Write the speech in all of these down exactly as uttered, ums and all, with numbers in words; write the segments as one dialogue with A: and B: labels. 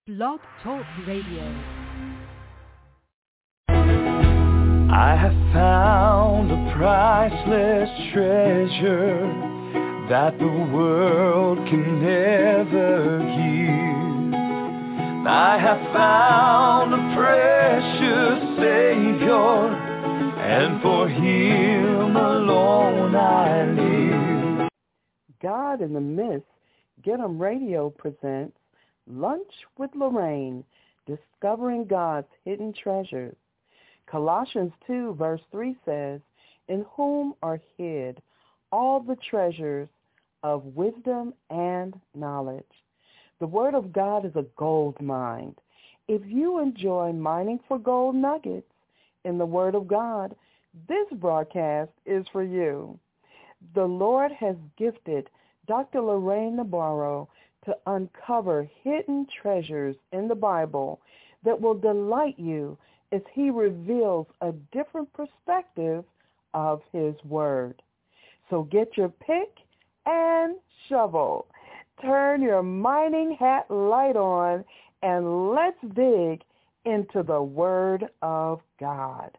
A: Blog Talk Radio.
B: I have found a priceless treasure that the world can never give. I have found a precious Savior, and for Him alone I live.
C: God in the Midst, Get 'em Radio presents Lunch with Lorraine, Discovering God's Hidden Treasures. Colossians two verse three says, in whom are hid all the treasures of wisdom and knowledge. The Word of God is a gold mine. If you enjoy mining for gold nuggets in the Word of God, this broadcast is for you. The Lord has gifted Doctor Lorraine Nabarro to uncover hidden treasures in the Bible that will delight you as he reveals a different perspective of his word. So get your pick and shovel. Turn your mining hat light on, and let's dig into the Word of God.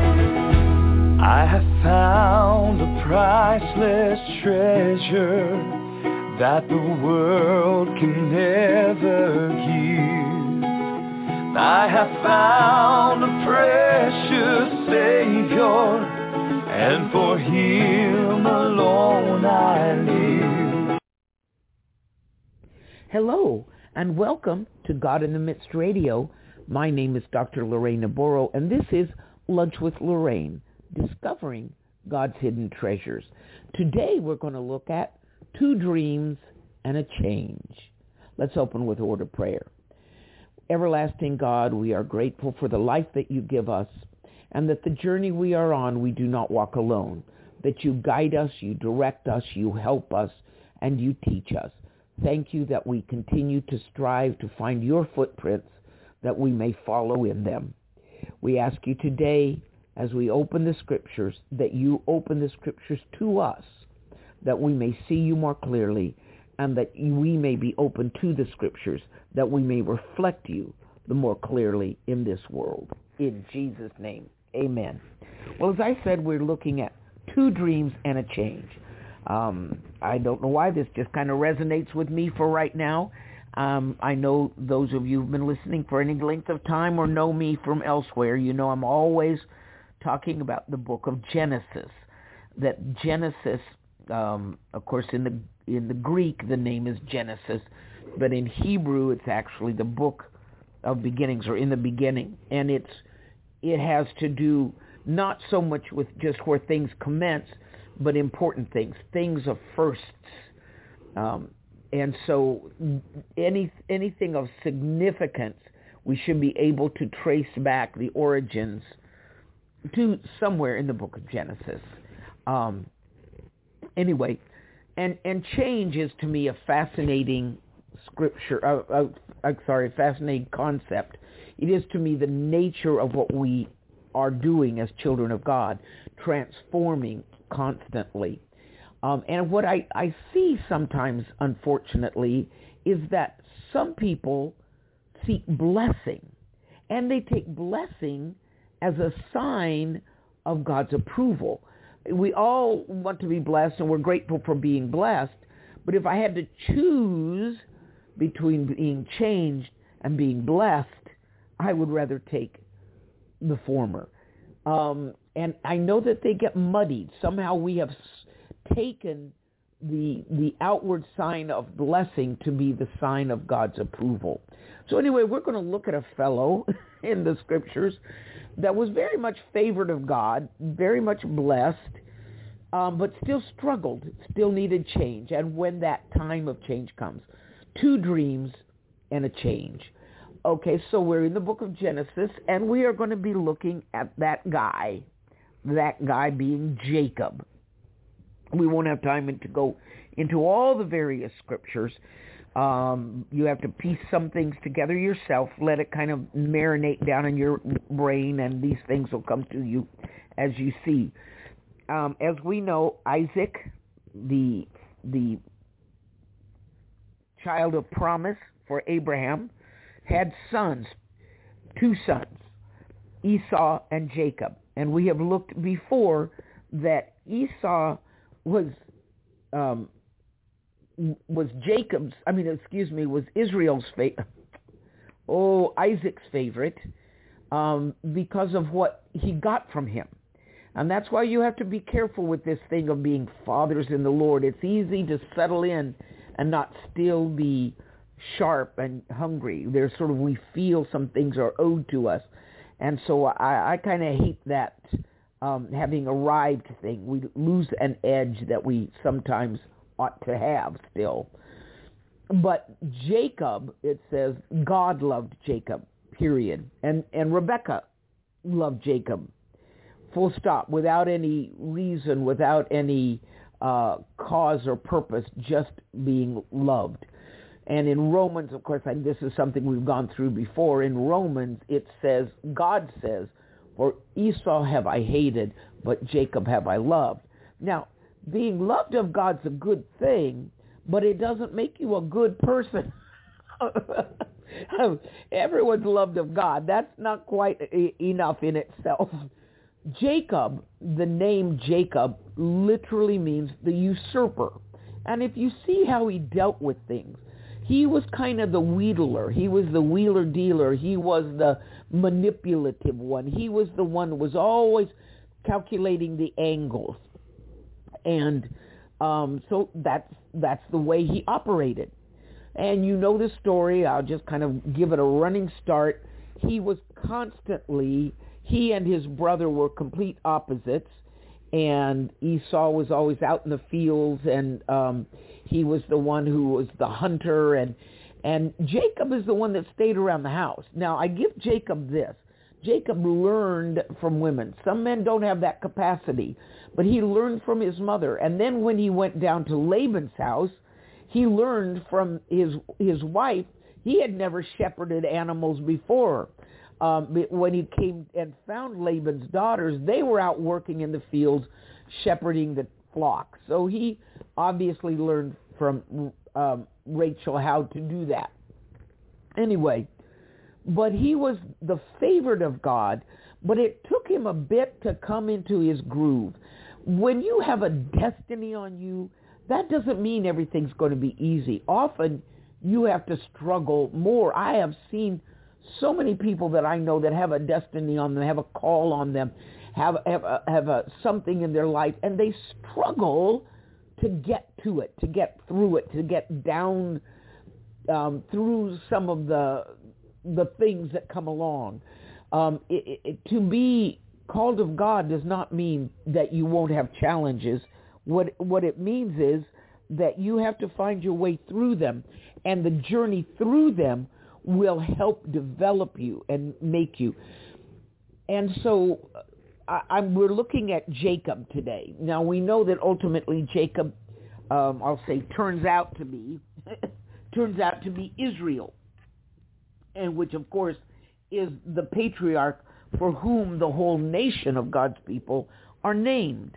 B: I have found a priceless treasure that the world can never give. I have found a precious Savior, and for Him alone I live.
D: Hello, and welcome to God in the Midst Radio. My name is Doctor Lorraine Nabarro, and this is Lunch with Lorraine, Discovering God's Hidden Treasures. Today we're going to look at two dreams and a change. Let's open with a word of prayer. Everlasting God, we are grateful for the life that you give us, and that the journey we are on, we do not walk alone, that you guide us, you direct us, you help us, and you teach us. Thank you that we continue to strive to find your footprints, that we may follow in them. We ask you today, as we open the scriptures, that you open the scriptures to us, that we may see you more clearly, and that we may be open to the scriptures, that we may reflect you the more clearly in this world. In Jesus' name, amen. Well, as I said, we're looking at two dreams and a change. Um, I don't know why this just kind of resonates with me for right now. Um, I know those of you who've been listening for any length of time or know me from elsewhere, you know I'm always talking about the book of Genesis. That Genesis, um, of course, in the in the Greek, the name is Genesis, but in Hebrew, it's actually the book of beginnings, or in the beginning, and it's it has to do not so much with just where things commence, but important things, things of firsts. Um, and so any anything of significance, we should be able to trace back the origins to somewhere in the book of Genesis. Um, anyway, and, and change is to me a fascinating scripture, uh, uh, uh, sorry, a fascinating concept. It is to me the nature of what we are doing as children of God, transforming constantly. Um, and what I, I see sometimes, unfortunately, is that some people seek blessing, and they take blessing as a sign of God's approval. We all want to be blessed, and we're grateful for being blessed, but if I had to choose between being changed and being blessed, I would rather take the former. Um, and I know that they get muddied. Somehow we have taken the the outward sign of blessing to be the sign of God's approval. So anyway, we're going to look at a fellow in the scriptures that was very much favored of God, very much blessed, um, but still struggled, still needed change. And when that time of change comes, two dreams and a change. Okay, so we're in the book of Genesis, and we are going to be looking at that guy, that guy being Jacob. We won't have time to go into all the various scriptures. Um, you have to piece some things together yourself, let it kind of marinate down in your brain, and these things will come to you as you see. Um, as we know, Isaac, the the child of promise for Abraham, had sons, two sons, Esau and Jacob. And we have looked before that Esau was um, was Jacob's, I mean, excuse me, was Israel's favorite, oh, Isaac's favorite, um, because of what he got from him. And that's why you have to be careful with this thing of being fathers in the Lord. It's easy to settle in and not still be sharp and hungry. There's sort of, we feel some things are owed to us. And so I, I kind of hate that um, having arrived thing. We lose an edge that we sometimes ought to have still. But Jacob, it says, God loved Jacob, period. And, and Rebekah loved Jacob, full stop, without any reason, without any uh, cause or purpose, just being loved. And in Romans, of course, and this is something we've gone through before, in Romans it says, God says, for Esau have I hated, but Jacob have I loved. Now, being loved of God's a good thing, but it doesn't make you a good person. Everyone's loved of God. That's not quite e- enough in itself. Jacob, the name Jacob, literally means the usurper. And if you see how he dealt with things, he was kind of the wheedler. He was the wheeler-dealer. He was the manipulative one. He was the one who was always calculating the angles. And um, so that's, that's the way he operated. And you know the story. I'll just kind of give it a running start. He was constantly, he and his brother were complete opposites. And Esau was always out in the fields, and um, he was the one who was the hunter, and and Jacob is the one that stayed around the house. Now, I give Jacob this. Jacob learned from women. Some men don't have that capacity, but he learned from his mother. And then when he went down to Laban's house, he learned from his his wife. He had never shepherded animals before. Um, when he came and found Laban's daughters, they were out working in the fields, shepherding the flock. So he obviously learned from um, Rachel how to do that. Anyway, but he was the favorite of God, but it took him a bit to come into his groove. When you have a destiny on you, that doesn't mean everything's going to be easy. Often you have to struggle more. I have seen so many people that I know that have a destiny on them, have a call on them, have have, a, have a, something in their life, and they struggle to get to it, to get through it, to get down um, through some of the the things that come along. Um, it, it, to be called of God does not mean that you won't have challenges. What what it means is that you have to find your way through them, and the journey through them will help develop you and make you. And so I, I'm, we're looking at Jacob today. Now, we know that ultimately Jacob, um, I'll say, turns out to be, turns out to be Israel, and which, of course, is the patriarch for whom the whole nation of God's people are named.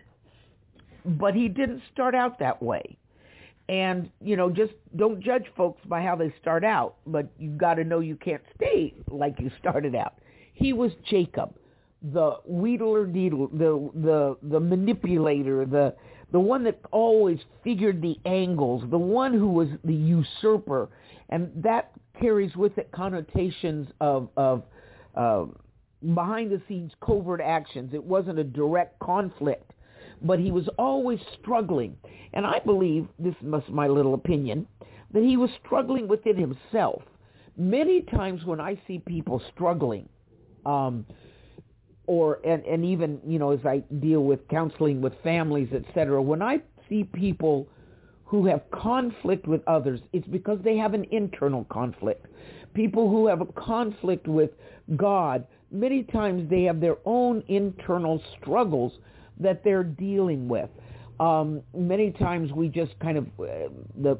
D: But he didn't start out that way. And, you know, just don't judge folks by how they start out, but you've got to know you can't stay like you started out. He was Jacob, the wheedler-deedler, the the the manipulator, the the one that always figured the angles, the one who was the usurper, and that carries with it connotations of of uh, behind-the-scenes covert actions. It wasn't a direct conflict, but he was always struggling. And I believe, this is my little opinion, that he was struggling within himself. Many times when I see people struggling, um, or and, and even, you know, as I deal with counseling with families, et cetera, when I see people who have conflict with others, it's because they have an internal conflict. People who have a conflict with God, many times they have their own internal struggles that they're dealing with. Um, many times we just kind of, uh, the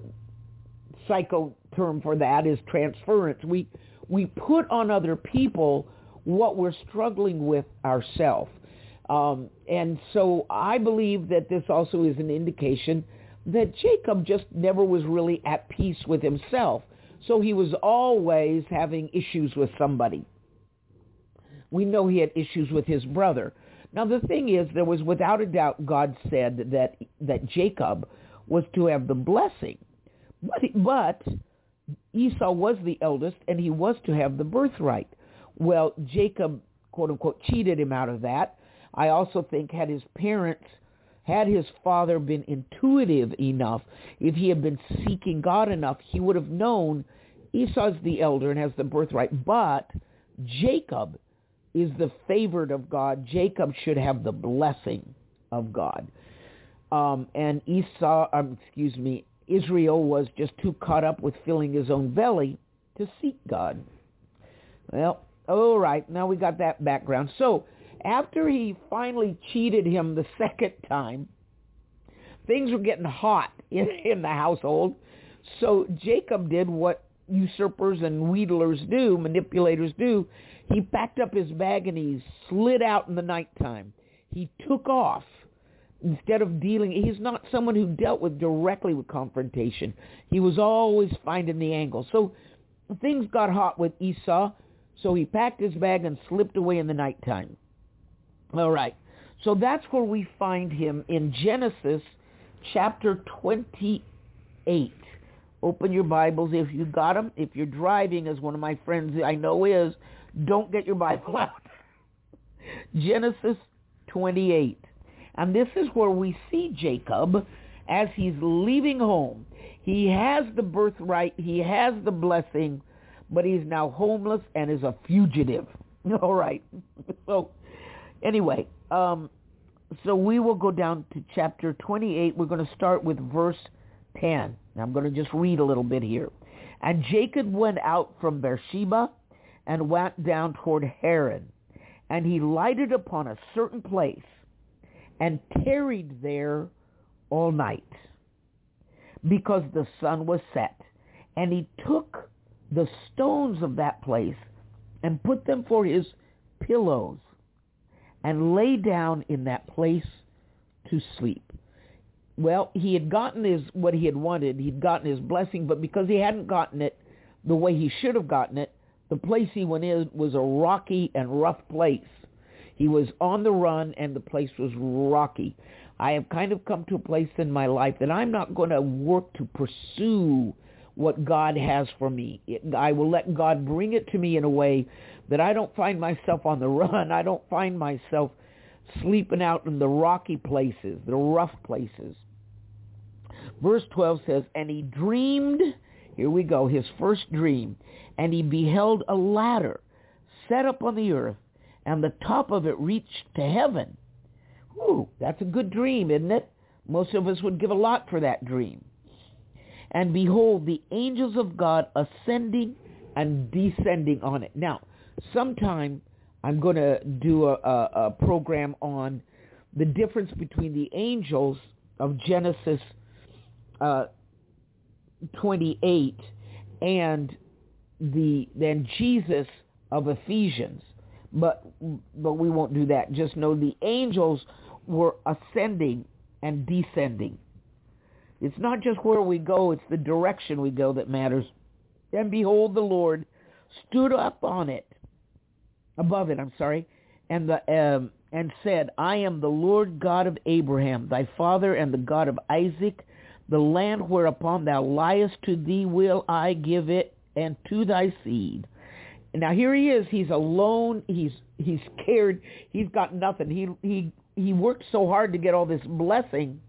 D: psycho term for that is transference. We we put on other people what we're struggling with ourselves. Um, and so I believe that this also is an indication that Jacob just never was really at peace with himself. So he was always having issues with somebody. We know he had issues with his brother. Now, the thing is, there was without a doubt, God said that that Jacob was to have the blessing. But, but Esau was the eldest, and he was to have the birthright. Well, Jacob, quote unquote, cheated him out of that. I also think had his parents, had his father been intuitive enough, if he had been seeking God enough, he would have known Esau's the elder and has the birthright. But Jacob is the favored of God. Jacob should have the blessing of God. Um, and Esau, um, excuse me, Israel was just too caught up with filling his own belly to seek God. Well, all right, now we got that background. So after he finally cheated him the second time, things were getting hot in, in the household. So Jacob did what usurpers and wheedlers do, manipulators do. He packed up his bag and he slid out in the nighttime. He took off. Instead of dealing, he's not someone who dealt with directly with confrontation. He was always finding the angle. So things got hot with Esau, so he packed his bag and slipped away in the nighttime. All right. So that's where we find him in Genesis chapter twenty-eight. Open your Bibles if you got them. If you're driving, as one of my friends I know is, don't get your Bible out. Genesis twenty-eight. And this is where we see Jacob as he's leaving home. He has the birthright, he has the blessing, but he's now homeless and is a fugitive. All right. So anyway, um, so we will go down to chapter twenty-eight. We're going to start with verse ten. I'm going to just read a little bit here. And Jacob went out from Beersheba and went down toward Haran, and he lighted upon a certain place and tarried there all night, because the sun was set. And he took the stones of that place and put them for his pillows, and lay down in that place to sleep. Well, he had gotten his what he had wanted. He'd gotten his blessing, but because he hadn't gotten it the way he should have gotten it, the place he went in was a rocky and rough place. He was on the run, and the place was rocky. I have kind of come to a place in my life that I'm not going to work to pursue what God has for me. It, I will let God bring it to me in a way that I don't find myself on the run. I don't find myself sleeping out in the rocky places, the rough places. Verse twelve says, and he dreamed, here we go, his first dream, and he beheld a ladder set up on the earth, and the top of it reached to heaven. Ooh, that's a good dream, isn't it? Most of us would give a lot for that dream. And behold, the angels of God ascending and descending on it. Now, sometime I'm going to do a, a, a program on the difference between the angels of Genesis uh, twenty-eight and the then Jesus of Ephesians. But but we won't do that. Just know the angels were ascending and descending. It's not just where we go, it's the direction we go that matters. And behold, the Lord stood up on it, above it, I'm sorry, and the um, and said, I am the Lord God of Abraham, thy father, and the God of Isaac. The land whereupon thou liest, to thee will I give it, and to thy seed. Now here he is. He's alone. He's he's scared. He's got nothing. He he he worked so hard to get all this blessing,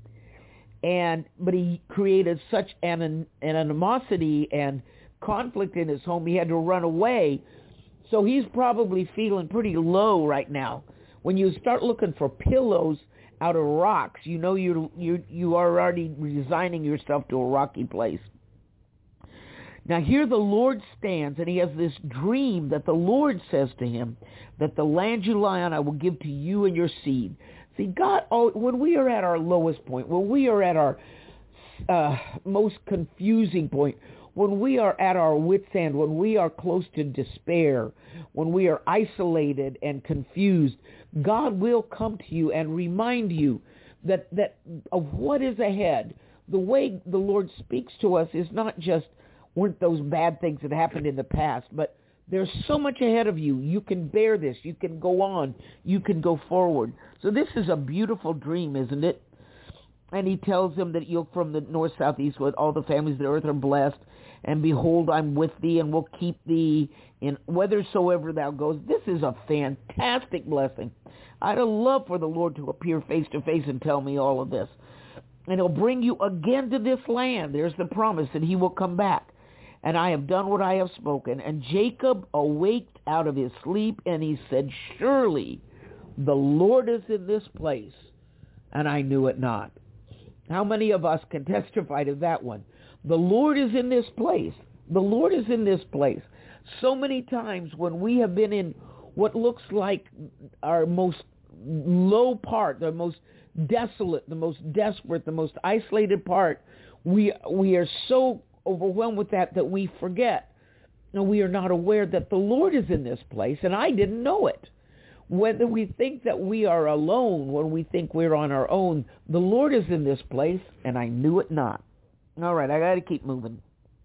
D: and but he created such an, an animosity and conflict in his home. He had to run away. So he's probably feeling pretty low right now. When you start looking for pillows out of rocks, you know you you you are already resigning yourself to a rocky place. Now here the Lord stands, and he has this dream that the Lord says to him that the land you lie on I will give to you and your seed. See, God, oh, when we are at our lowest point, when we are at our uh, most confusing point, when we are at our wit's end, when we are close to despair, when we are isolated and confused, God will come to you and remind you that, that of what is ahead. The way the Lord speaks to us is not just weren't those bad things that happened in the past, but there's so much ahead of you. You can bear this. You can go on. You can go forward. So this is a beautiful dream, isn't it? And he tells them that you'll from the north, south, east, with all the families of the earth are blessed. And behold, I'm with thee, and will keep thee in whithersoever thou goest. This is a fantastic blessing. I'd have loved for the Lord to appear face to face and tell me all of this. And he'll bring you again to this land. There's the promise that he will come back. And I have done what I have spoken. And Jacob awaked out of his sleep, and he said, surely the Lord is in this place, and I knew it not. How many of us can testify to that one? The Lord is in this place. The Lord is in this place. So many times when we have been in what looks like our most low part, the most desolate, the most desperate, the most isolated part, we we are so overwhelmed with that that we forget, and we are not aware that the Lord is in this place, and I didn't know it. When we think that we are alone, when we think we're on our own, the Lord is in this place, and I knew it not. All right, I got to keep moving.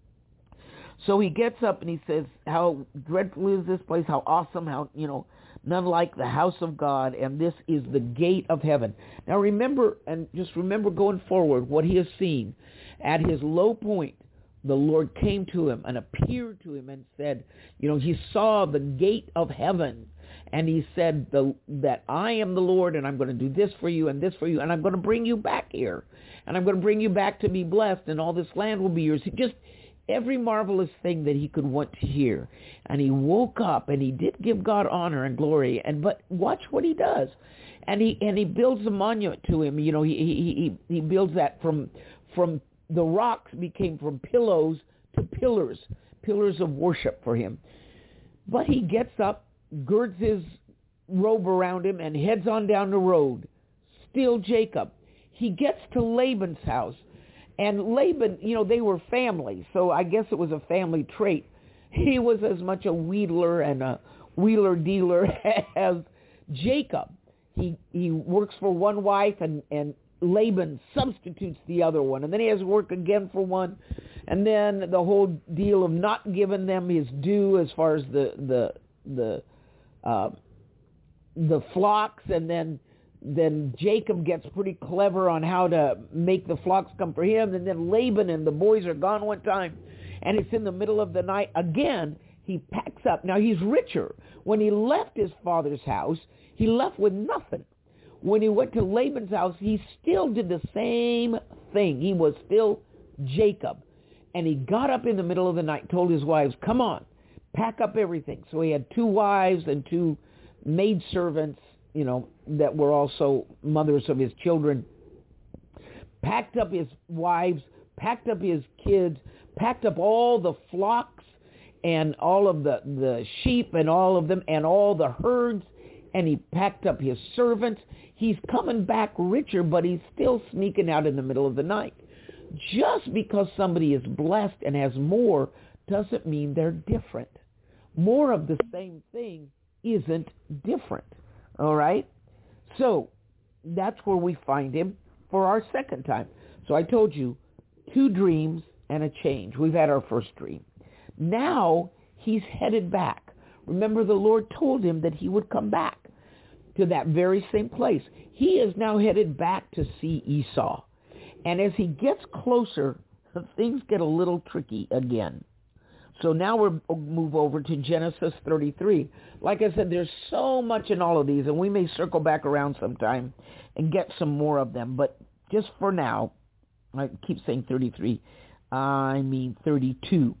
D: So he gets up and he says, how dreadful is this place, how awesome, how, you know, none like the house of God, and this is the gate of heaven. Now remember, and just remember going forward, what he has seen. At his low point, the Lord came to him and appeared to him and said, you know, he saw the gate of heaven, and he said the, that I am the Lord, and I'm going to do this for you and this for you, and I'm going to bring you back here, and I'm going to bring you back to be blessed, and all this land will be yours. He just every marvelous thing that he could want to hear. And he woke up, and he did give God honor and glory. And but watch what he does. And he and he builds a monument to him. You know, he he he, he builds that from from the rocks became from pillows to pillars, pillars of worship for him. But he gets up, girds his robe around him, and heads on down the road. Still Jacob. He gets to Laban's house. And Laban, you know, they were family, so I guess it was a family trait. He was as much a wheedler and a wheeler-dealer as Jacob. He he works for one wife, and, and Laban substitutes the other one. And then he has to work again for one. And then the whole deal of not giving them his due as far as the the the uh, the flocks, and then then Jacob gets pretty clever on how to make the flocks come for him. And then Laban and the boys are gone one time, and it's in the middle of the night. Again, he packs up. Now, he's richer. When he left his father's house, he left with nothing. When he went to Laban's house, he still did the same thing. He was still Jacob. And he got up in the middle of the night, told his wives, come on, pack up everything. So he had two wives and two maidservants, you know, that were also mothers of his children, packed up his wives, packed up his kids, packed up all the flocks and all of the, the sheep and all of them and all the herds, and he packed up his servants. He's coming back richer, but he's still sneaking out in the middle of the night. Just because somebody is blessed and has more doesn't mean they're different. More of the same thing isn't different. All right? So that's where we find him for our second time. So I told you, two dreams and a change. We've had our first dream. Now he's headed back. Remember, the Lord told him that he would come back to that very same place. He is now headed back to see Esau. And as he gets closer, things get a little tricky again. So now we'll move over to Genesis thirty-three. Like I said, there's so much in all of these, and we may circle back around sometime and get some more of them. But just for now, I keep saying thirty-three, I mean thirty-two.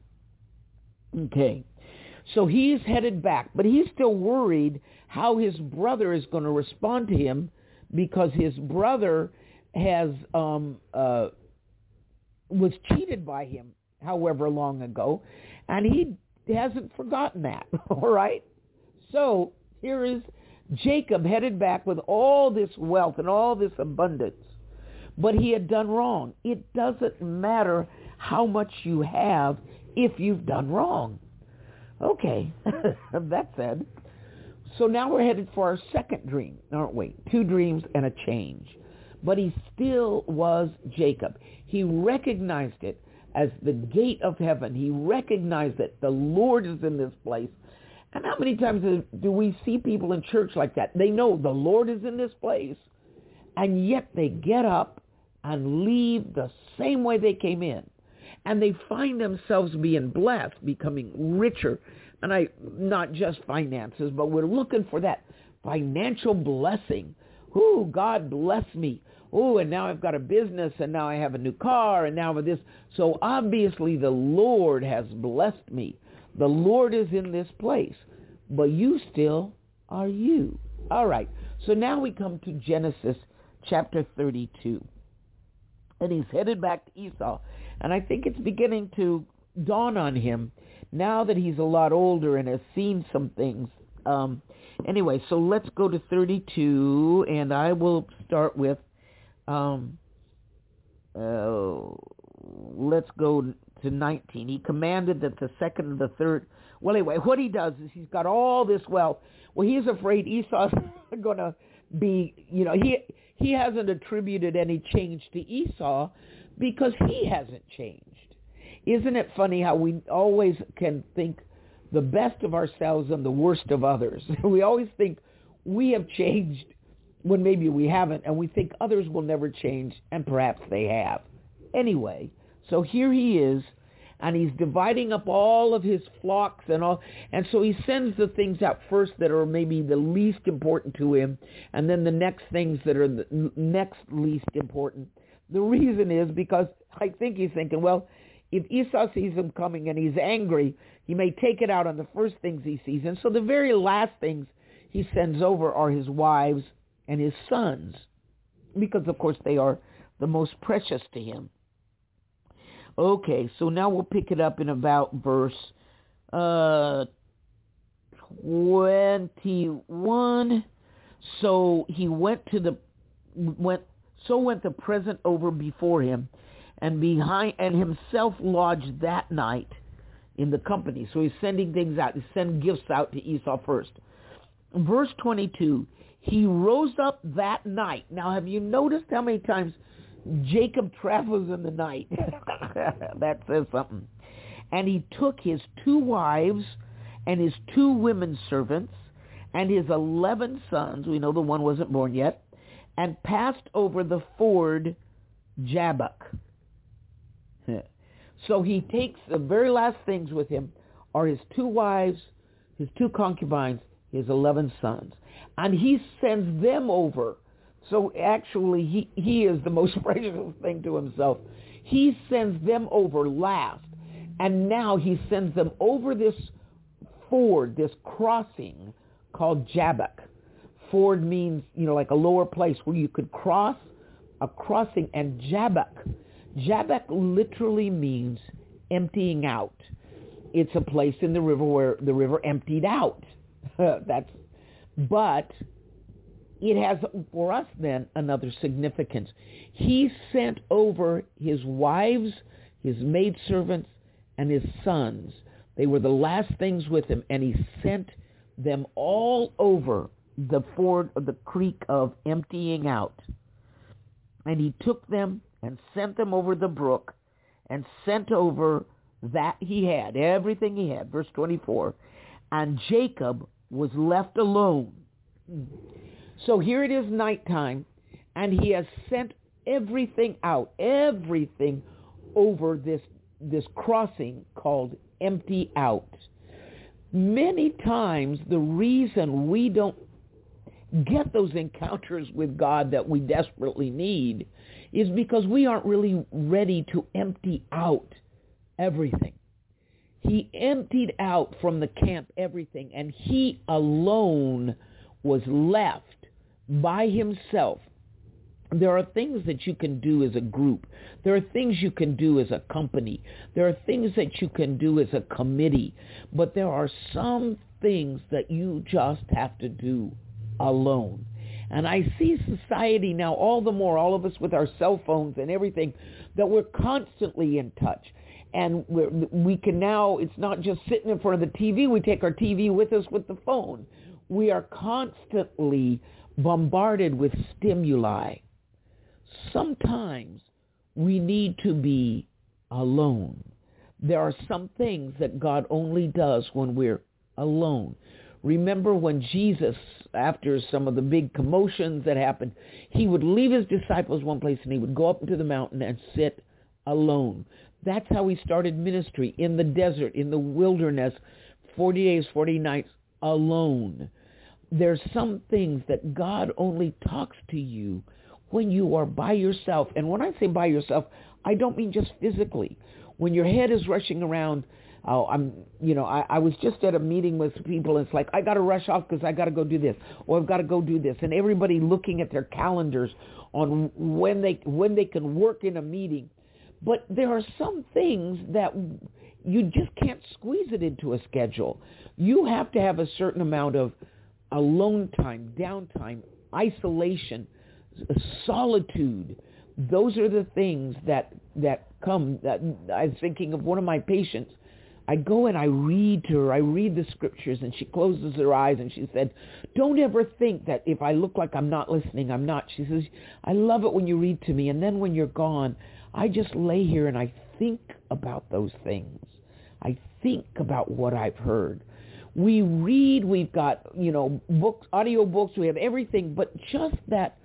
D: Okay. So he's headed back, but he's still worried how his brother is going to respond to him, because his brother has um, uh, was cheated by him however long ago, and he hasn't forgotten that, all right? So here is Jacob headed back with all this wealth and all this abundance, but he had done wrong. It doesn't matter how much you have if you've done wrong. Okay, that said. So now we're headed for our second dream, aren't we? Two dreams and a change. But he still was Jacob. He recognized it as the gate of heaven. He recognized that the Lord is in this place. And how many times do we see people in church like that? They know the Lord is in this place, and yet they get up and leave the same way they came in. And they find themselves being blessed, becoming richer. And I, not just finances, but we're looking for that financial blessing. Ooh, God bless me. Oh, and now I've got a business, and now I have a new car, and now with this. So obviously the Lord has blessed me. The Lord is in this place, but you still are you. All right, so now we come to Genesis chapter thirty-two. And he's headed back to Esau. And I think it's beginning to dawn on him now that he's a lot older and has seen some things. Um, anyway, so let's go to thirty-two, and I will start with, um, uh, let's go to nineteen. He commanded that the second and the third, well, anyway, what he does is he's got all this wealth. Well, he's afraid Esau's going to be, you know, he he hasn't attributed any change to Esau because he hasn't changed. Isn't it funny how we always can think the best of ourselves and the worst of others? We always think we have changed when maybe we haven't, and we think others will never change, and perhaps they have. Anyway, so here he is, and he's dividing up all of his flocks and all, and so he sends the things out first that are maybe the least important to him, and then the next things that are the next least important. The reason is because I think he's thinking, well, if Esau sees him coming and he's angry, he may take it out on the first things he sees. And so the very last things he sends over are his wives and his sons, because, of course, they are the most precious to him. Okay, so now we'll pick it up in about verse uh, twenty-one. So he went to the went. So went the present over before him, and behind and himself lodged that night in the company. So he's sending things out. He's sending gifts out to Esau first. Verse twenty-two. He rose up that night. Now, have you noticed how many times Jacob travels in the night? That says something. And he took his two wives and his two women servants and his eleven sons. We know the one wasn't born yet. And passed over the ford Jabbok. So he takes the very last things with him are his two wives, his two concubines, his eleven sons. And he sends them over. So actually he, he is the most precious thing to himself. He sends them over last. And now he sends them over this ford, this crossing called Jabbok. Ford means, you know, like a lower place where you could cross, a crossing. And Jabbok, Jabbok literally means emptying out. It's a place in the river where the river emptied out. That's, but it has for us then another significance. He sent over his wives, his maidservants, and his sons. They were the last things with him, and he sent them all over the ford of the creek of emptying out. And he took them and sent them over the brook and sent over that he had, everything he had. Verse twenty-four. And Jacob was left alone. So here it is nighttime, and he has sent everything out, everything over this, this crossing called empty out. Many times the reason we don't get those encounters with God that we desperately need is because we aren't really ready to empty out everything. He emptied out from the camp everything, and he alone was left by himself. There are things that you can do as a group. There are things you can do as a company. There are things that you can do as a committee. But there are some things that you just have to do alone. And I see society now all the more, all of us with our cell phones and everything, that we're constantly in touch. And we're, we can now, it's not just sitting in front of the T V. We take our T V with us with the phone. We are constantly bombarded with stimuli. Sometimes we need to be alone. There are some things that God only does when we're alone. Remember when Jesus, after some of the big commotions that happened, he would leave his disciples one place and he would go up into the mountain and sit alone. That's how he started ministry, in the desert, in the wilderness, forty days, forty nights, alone. There's some things that God only talks to you when you are by yourself. And when I say by yourself, I don't mean just physically. When your head is rushing around, oh, I'm, you know, I, I was just at a meeting with people, and it's like, I got to rush off because I got to go do this, or I've got to go do this. And everybody looking at their calendars on when they when they can work in a meeting. But there are some things that you just can't squeeze it into a schedule. You have to have a certain amount of alone time, downtime, isolation, solitude. Those are the things that that come. That I was thinking of one of my patients. I go and I read to her. I read the scriptures, and she closes her eyes, and she said, don't ever think that if I look like I'm not listening, I'm not. She says, I love it when you read to me, and then when you're gone, I just lay here and I think about those things. I think about what I've heard. We read, we've got, you know, books, audio books, we have everything, but just that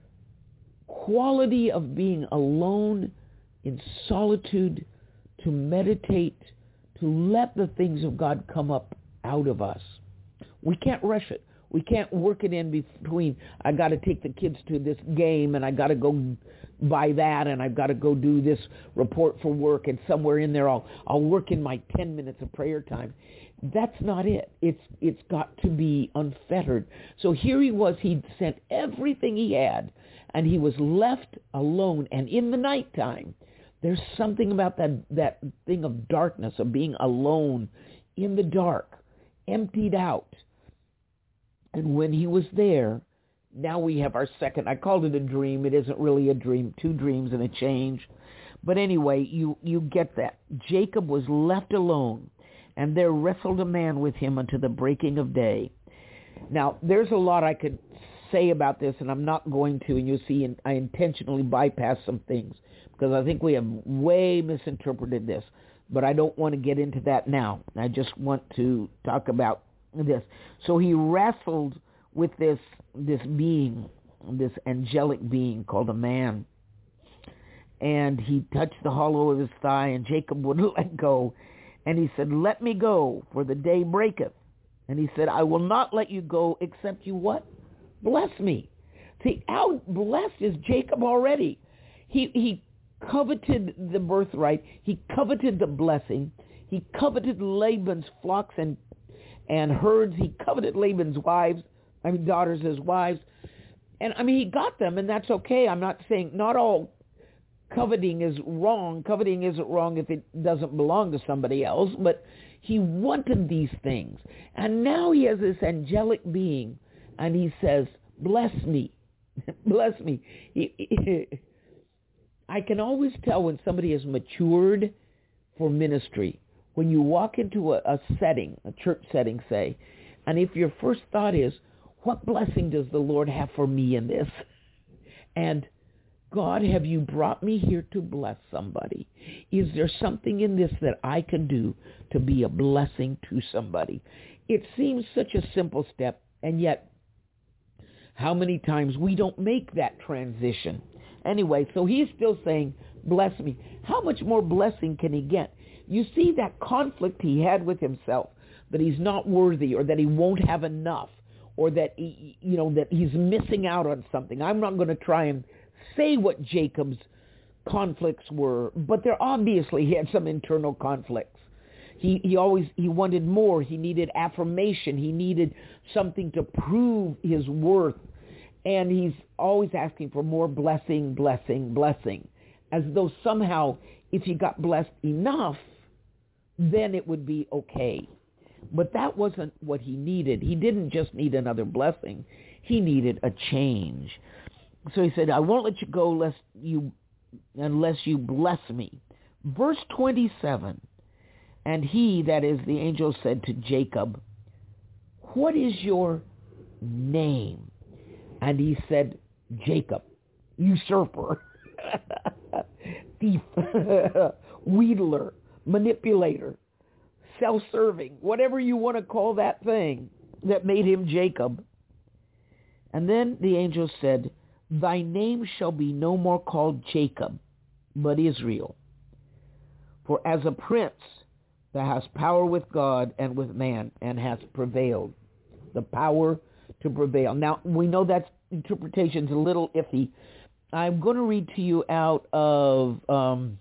D: quality of being alone in solitude, to meditate, to let the things of God come up out of us. We can't rush it. We can't work it in between, I got to take the kids to this game, and I got to go buy that, and I've got to go do this report for work, and somewhere in there I'll I'll work in my ten minutes of prayer time. That's not it. It's it's got to be unfettered. So here he was, he'd sent everything he had, and he was left alone. And in the nighttime, there's something about that, that thing of darkness, of being alone in the dark, emptied out. And when he was there, now we have our second, I called it a dream. It isn't really a dream, two dreams and a change. But anyway, you, you get that. Jacob was left alone, and there wrestled a man with him unto the breaking of day. Now, there's a lot I could say about this, and I'm not going to, and you'll see I intentionally bypass some things, because I think we have way misinterpreted this, but I don't want to get into that now. I just want to talk about this. So he wrestled with this this being, this angelic being called a man, and he touched the hollow of his thigh, and Jacob wouldn't let go, and he said, let me go, for the day breaketh. And he said, I will not let you go except you what? Bless me. See, how blessed is Jacob already? He he coveted the birthright. He coveted the blessing. He coveted Laban's flocks and and herds. He coveted Laban's wives, I mean daughters as wives. And I mean, he got them, and that's okay. I'm not saying not all coveting is wrong. Coveting isn't wrong if it doesn't belong to somebody else, but he wanted these things. And now he has this angelic being, and he says, bless me. Bless me. He, he, I can always tell when somebody has matured for ministry. When you walk into a, a setting, a church setting, say, and if your first thought is, what blessing does the Lord have for me in this? And God, have you brought me here to bless somebody? Is there something in this that I can do to be a blessing to somebody? It seems such a simple step, and yet how many times we don't make that transition. Anyway, so he's still saying, bless me. How much more blessing can he get? You see that conflict he had with himself, that he's not worthy, or that he won't have enough, or that he, you know, that he's missing out on something. I'm not going to try and say what Jacob's conflicts were, but there obviously he had some internal conflicts. He he always he wanted more. He needed affirmation. He needed something to prove his worth. And he's always asking for more blessing, blessing, blessing, as though somehow if he got blessed enough, then it would be okay. But that wasn't what he needed. He didn't just need another blessing. He needed a change. So he said, I won't let you go unless you, unless you bless me. Verse twenty-seven, and he, that is the angel, said to Jacob, what is your name? And he said, Jacob, usurper, thief. wheedler, manipulator, self-serving, whatever you want to call that thing that made him Jacob. And then the angel said, thy name shall be no more called Jacob, but Israel. For as a prince thou hast power with God and with man, and hast prevailed. The power to prevail. Now, we know that interpretation's a little iffy. I'm going to read to you out of um,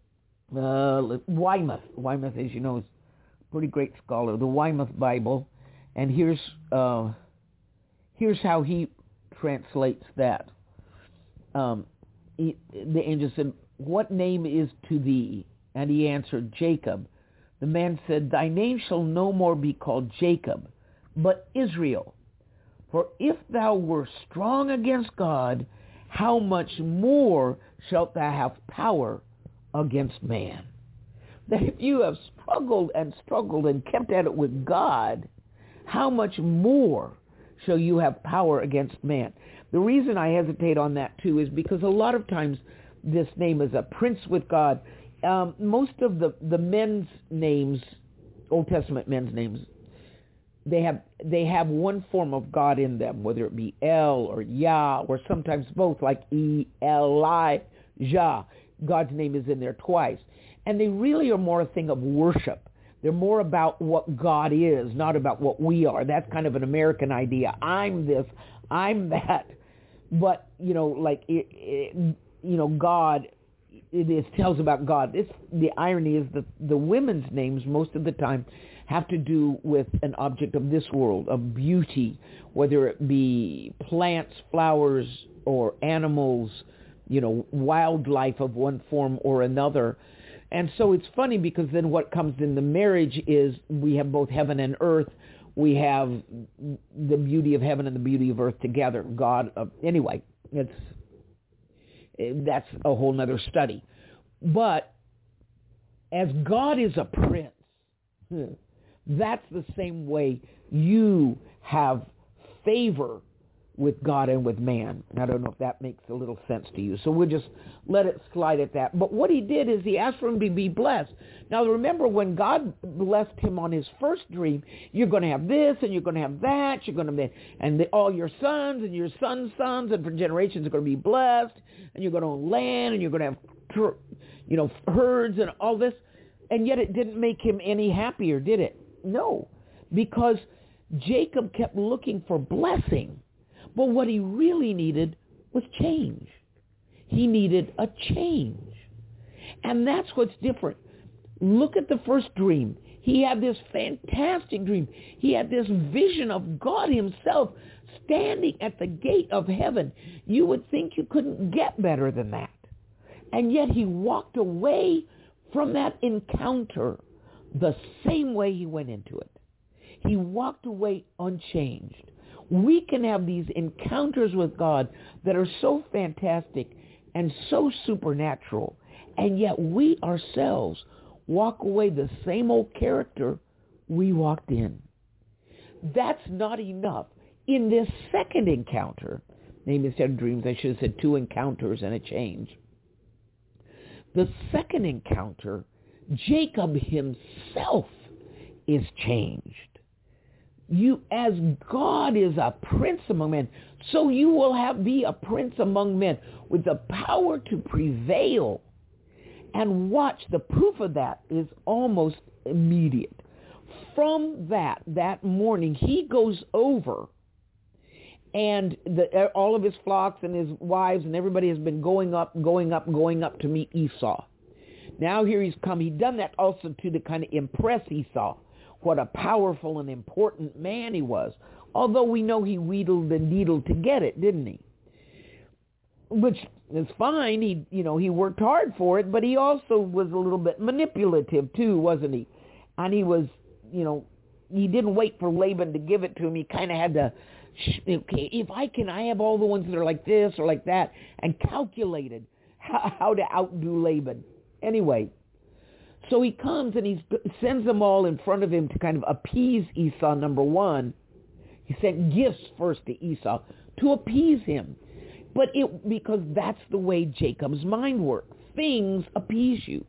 D: uh, Weymouth. Weymouth, as you know, is a pretty great scholar. The Weymouth Bible. And here's uh, here's how he translates that. Um, he, the angel said, what name is to thee? And he answered, Jacob. The man said, thy name shall no more be called Jacob, but Israel. For if thou were strong against God, how much more shalt thou have power against man? That if you have struggled and struggled and kept at it with God, how much more shall you have power against man? The reason I hesitate on that too is because a lot of times this name is a prince with God. Um, most of the, the men's names, Old Testament men's names, they have they have one form of God in them, whether it be El or Yah, or sometimes both, like Elijah. God's name is in there twice. And they really are more a thing of worship. They're more about what God is, not about what we are. That's kind of an American idea. I'm this, I'm that. But, you know, like, it, it, you know, God... It is, tells about God. It's, the irony is that the women's names most of the time have to do with an object of this world, of beauty, whether it be plants, flowers, or animals, you know, wildlife of one form or another. And so it's funny because then what comes in the marriage is we have both heaven and earth. We have the beauty of heaven and the beauty of earth together. God, uh, anyway, it's... that's a whole nother study. But as God is a prince, that's the same way you have favor with God and with man. I don't know if that makes a little sense to you. So we'll just let it slide at that. But what he did is he asked for him to be blessed. Now remember, when God blessed him on his first dream, you're going to have this and you're going to have that. You're going to be, and the, all your sons and your sons' sons and for generations are going to be blessed. And you're going to own land and you're going to have, you know, herds and all this. And yet it didn't make him any happier, did it? No, because Jacob kept looking for blessing. But what he really needed was change. He needed a change. And that's what's different. Look at the first dream. He had this fantastic dream. He had this vision of God himself standing at the gate of heaven. You would think you couldn't get better than that. And yet he walked away from that encounter the same way he went into it. He walked away unchanged. We can have these encounters with God that are so fantastic and so supernatural, and yet we ourselves walk away the same old character we walked in. That's not enough. In this second encounter, name instead of dreams, I should have said two encounters and a change. The second encounter, Jacob himself is changed. You, as God is a prince among men, so you will have be a prince among men with the power to prevail. And watch, the proof of that is almost immediate. From that, that morning, he goes over, and the, all of his flocks and his wives and everybody has been going up, going up, going up to meet Esau. Now here he's come. He'd done that also to, to kind of impress Esau. What a powerful and important man he was. Although we know he wheedled and needled to get it, didn't he? Which is fine. He, you know, he worked hard for it, but he also was a little bit manipulative too, wasn't he? And he was, you know, he didn't wait for Laban to give it to him. He kind of had to, okay, if I can, I have all the ones that are like this or like that, and calculated how, how to outdo Laban. Anyway. So he comes and he sends them all in front of him to kind of appease Esau, number one. He sent gifts first to Esau to appease him. But it because that's the way Jacob's mind works. Things appease you.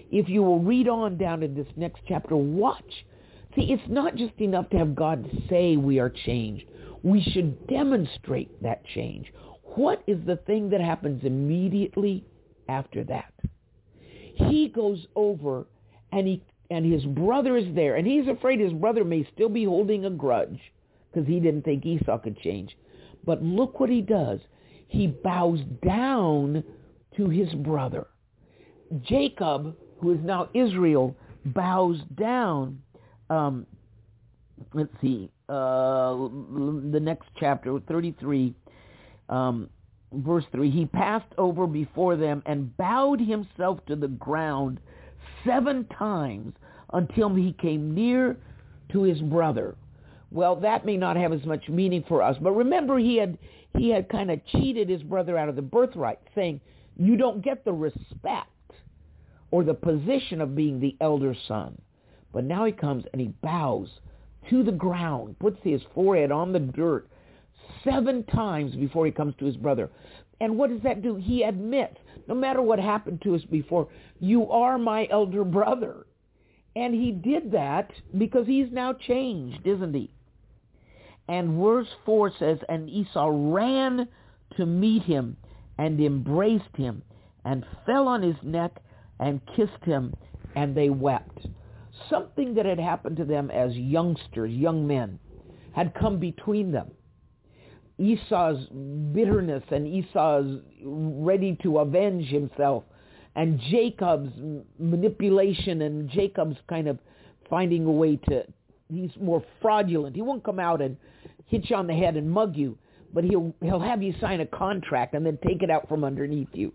D: if you will read on down in this next chapter, watch. See, it's not just enough to have God say we are changed. We should demonstrate that change. What is the thing that happens immediately after that? He goes over and he and his brother is there, and he's afraid his brother may still be holding a grudge because he didn't think Esau could change. But look what he does. He bows down to his brother. Jacob, who is now Israel, bows down. Um, let's see, uh, the next chapter, thirty-three, um, verse three. He passed over before them and bowed himself to the ground seven times until he came near to his brother. Well, that may not have as much meaning for us, but remember he had he had kind of cheated his brother out of the birthright, saying, you don't get the respect or the position of being the elder son. But now he comes and he bows to the ground, puts his forehead on the dirt seven times before he comes to his brother. And what does that do? He admits, no matter what happened to us before, you are my elder brother. And he did that because he's now changed, isn't he? And verse four says, and Esau ran to meet him and embraced him and fell on his neck and kissed him, and they wept. Something that had happened to them as youngsters, young men, had come between them. Esau's bitterness and Esau's ready to avenge himself, and Jacob's manipulation and Jacob's kind of finding a way to, he's more fraudulent. He won't come out and hit you on the head and mug you, but he'll he'll have you sign a contract and then take it out from underneath you.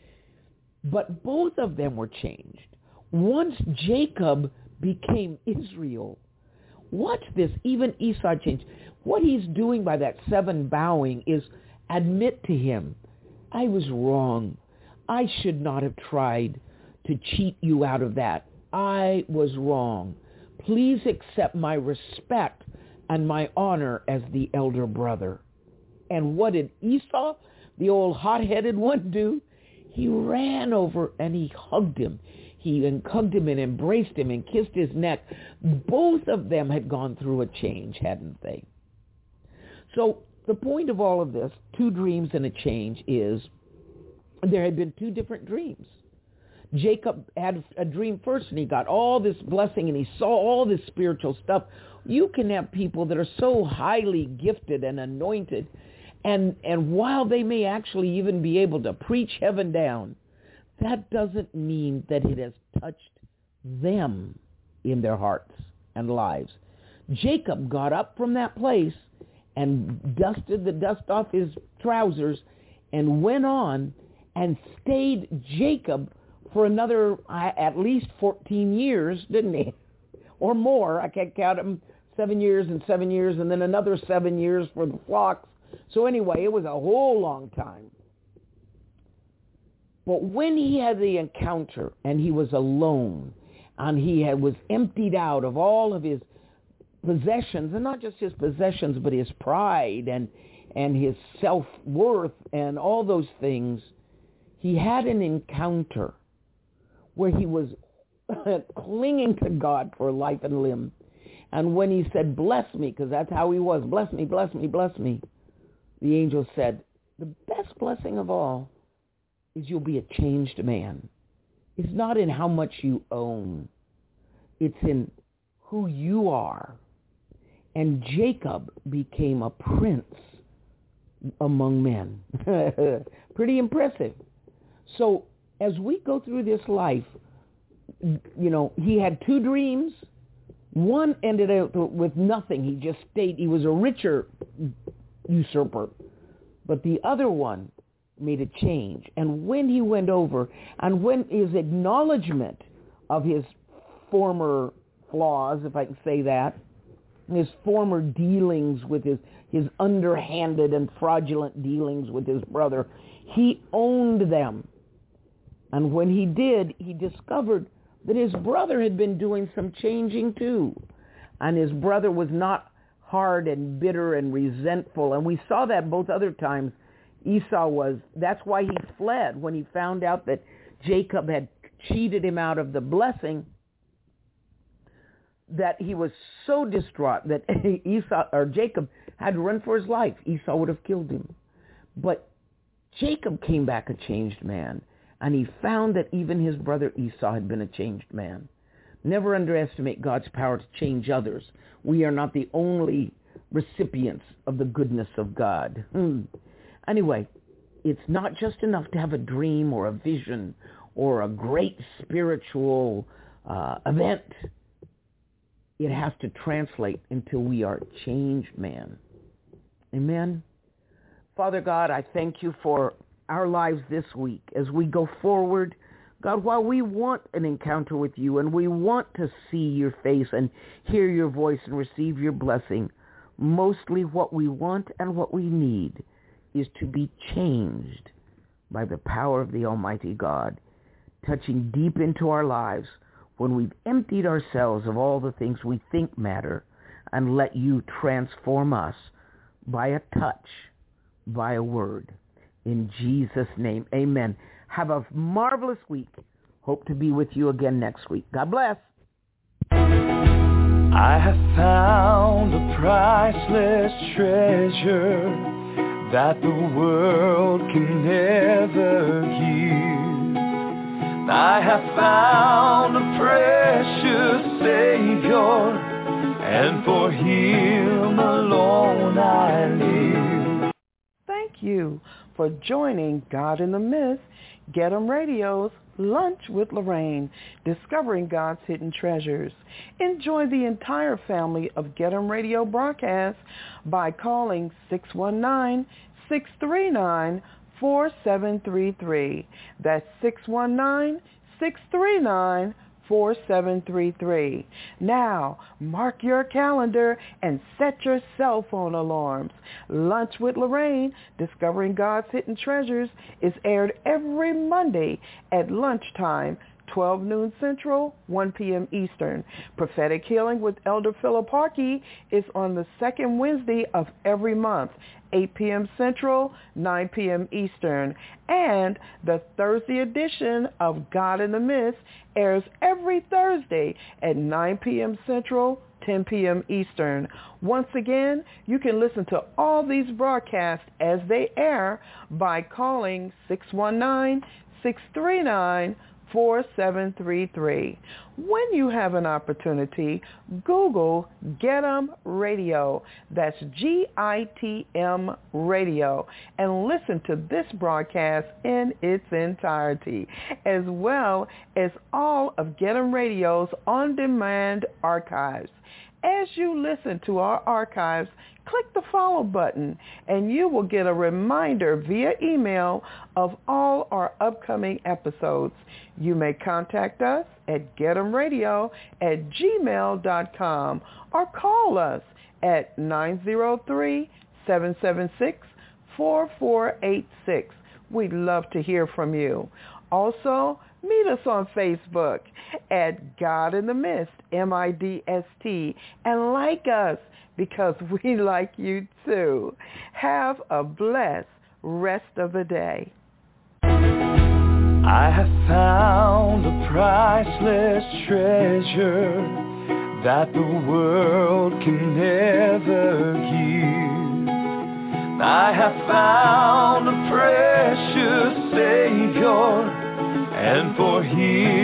D: But both of them were changed. Once Jacob became Israel, watch this, even Esau changed. What he's doing by that seven bowing is admit to him, I was wrong. I should not have tried to cheat you out of that. I was wrong. Please accept my respect and my honor as the elder brother. And what did Esau, the old hot-headed one, do? He ran over and he hugged him. He hugged him and embraced him and kissed his neck. Both of them had gone through a change, hadn't they? So the point of all of this, two dreams and a change, is there had been two different dreams. Jacob had a dream first and he got all this blessing and he saw all this spiritual stuff. You can have people that are so highly gifted and anointed, and, and while they may actually even be able to preach heaven down, that doesn't mean that it has touched them in their hearts and lives. Jacob got up from that place and dusted the dust off his trousers and went on and stayed Jacob for another uh, at least fourteen years, didn't he? Or more. I can't count them. Seven years and seven years and then another seven years for the flocks. So anyway, it was a whole long time. But when he had the encounter and he was alone and he had, was emptied out of all of his possessions, and not just his possessions, but his pride and, and his self-worth and all those things, he had an encounter where he was clinging to God for life and limb. And when he said, bless me, because that's how he was, bless me, bless me, bless me, the angel said, the best blessing of all is you'll be a changed man. It's not in how much you own. It's in who you are. And Jacob became a prince among men. Pretty impressive. So as we go through this life, you know, he had two dreams. One ended up with nothing. He just stayed. He was a richer usurper. But the other one made a change. And when he went over, and when his acknowledgement of his former flaws, if I can say that, his former dealings with his, his underhanded and fraudulent dealings with his brother, he owned them. And when he did, he discovered that his brother had been doing some changing too. And his brother was not hard and bitter and resentful. And we saw that both other times. Esau was, that's why he fled when he found out that Jacob had cheated him out of the blessing that he was so distraught that Esau or Jacob had to run for his life. Esau would have killed him. But Jacob came back a changed man, and he found that even his brother Esau had been a changed man. Never underestimate God's power to change others. We are not the only recipients of the goodness of God. Hmm. Anyway, it's not just enough to have a dream or a vision or a great spiritual uh, event. It has to translate until we are a changed man. Amen. Father God, I thank you for our lives this week as we go forward. God, while we want an encounter with you and we want to see your face and hear your voice and receive your blessing, mostly what we want and what we need is to be changed by the power of the Almighty God, touching deep into our lives when we've emptied ourselves of all the things we think matter and let you transform us by a touch, by a word. In Jesus' name, amen. Have a marvelous week. Hope to be with you again next week. God bless.
B: I have found a priceless treasure that the world can never give. I have found a precious Savior, and for him alone I live.
C: Thank you for joining God in the Mist, Get 'em Radio's Lunch with Lorraine, discovering God's hidden treasures. Enjoy the entire family of Get 'em Radio broadcasts by calling six one nine, six three nine, four seven three three. That's six one nine, six three nine, four seven three three. Now, mark your calendar and set your cell phone alarms. Lunch with Lorraine, Discovering God's Hidden Treasures, is aired every Monday at lunchtime, twelve noon Central, one p.m. Eastern. Prophetic Healing with Elder Philip Harkey is on the second Wednesday of every month, eight p.m. Central, nine p.m. Eastern. And the Thursday edition of God in the Mist airs every Thursday at nine p.m. Central, ten p.m. Eastern. Once again, you can listen to all these broadcasts as they air by calling six one nine, six three nine, four seven three three. When you have an opportunity, Google Get 'em Radio. That's G I T M Radio. And listen to this broadcast in its entirety, as well as all of Get 'em Radio's on-demand archives. As you listen to our archives, click the follow button and you will get a reminder via email of all our upcoming episodes. You may contact us at getemradio at gmail dot com or call us at nine zero three, seven seven six, four four eight six. We'd love to hear from you. Also, meet us on Facebook at God in the Mist, M I D S T, and like us because we like you too. Have a blessed rest of the day.
B: I have found a priceless treasure that the world can never give. I have found a precious Savior, and for him